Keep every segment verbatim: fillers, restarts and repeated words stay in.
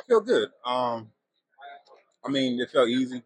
feel good. Um, I mean, it felt easy.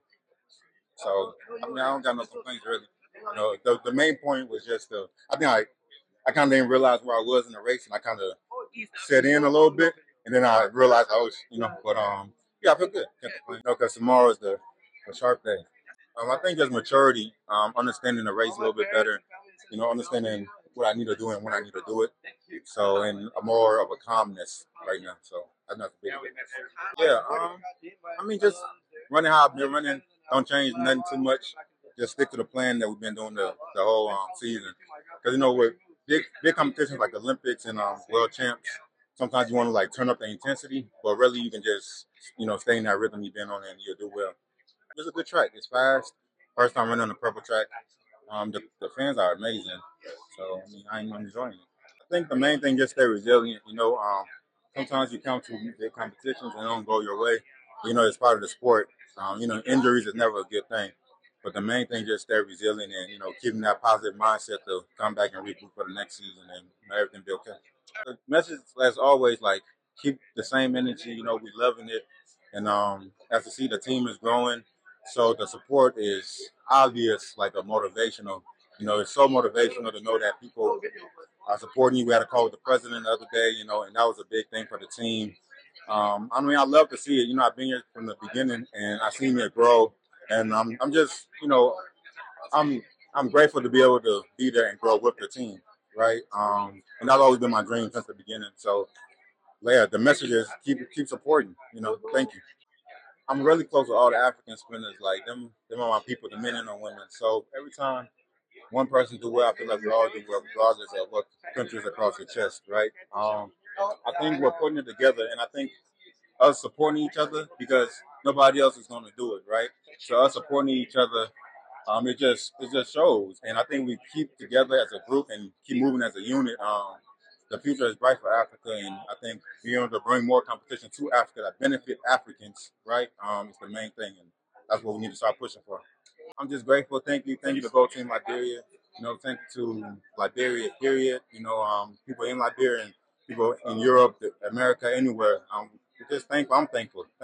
So I mean, I don't got no complaints really. You know, the the main point was just the. I think I I kind of didn't realize where I was in the race, and I kind of set in a little bit, and then I realized I was, you know. But um, yeah, I feel good. Can't complain. You know, because tomorrow is the the sharp day. Um, I think just maturity, um, understanding the race a little bit better. You know, understanding what I need to do and when I need to do it. So, and a more of a calmness right now. So that's not the big difference. Yeah. Um, I mean, just running how I've been running. Don't change nothing too much. Just stick to the plan that we've been doing the, the whole um, season. Because you know, with big big competitions like the Olympics and um, World Champs, sometimes you want to like turn up the intensity, but really you can just you know stay in that rhythm you've been on and you'll do well. It's a good track. It's fast. First time running on the purple track. Um, the, the fans are amazing. So I mean, I'm enjoying it. I think the main thing just stay resilient. You know, um, sometimes you come to big competitions and it don't go your way. You know, it's part of the sport. Um, you know, injuries is never a good thing. But the main thing just stay resilient and you know keeping that positive mindset to come back and reboot for the next season and you know, everything be okay. The message, as always, like keep the same energy. You know, we loving it, and um, as to see the team is growing, so the support is obvious, like a motivational. You know, it's so motivational to know that people are supporting you. We had a call with the president the other day, you know, and that was a big thing for the team. Um, I mean, I love to see it. You know, I've been here from the beginning, and I've seen it grow, and I'm, I'm just, you know, I'm, I'm grateful to be able to be there and grow with the team, right? Um, and that's always been my dream since the beginning. So, yeah, the message is keep, keep supporting. You know, thank you. I'm really close with all the African spinners. Like them, them are my people, the men and the women. So every time one person do well, I feel like we all do well, regardless of what countries across the chest, right? Um, I think we're putting it together, and I think us supporting each other because nobody else is going to do it, right? So us supporting each other, um, it just it just shows, and I think we keep together as a group and keep moving as a unit. Um, the future is bright for Africa, and I think being able to bring more competition to Africa that benefit Africans, right, um, is the main thing, and that's what we need to start pushing for. I'm just grateful. Thank you. Thank you to Go Team Liberia. You know, thank you to Liberia, period. You know, um, people in Liberia and people in Europe, America, anywhere. Um, we're just thankful. I'm thankful.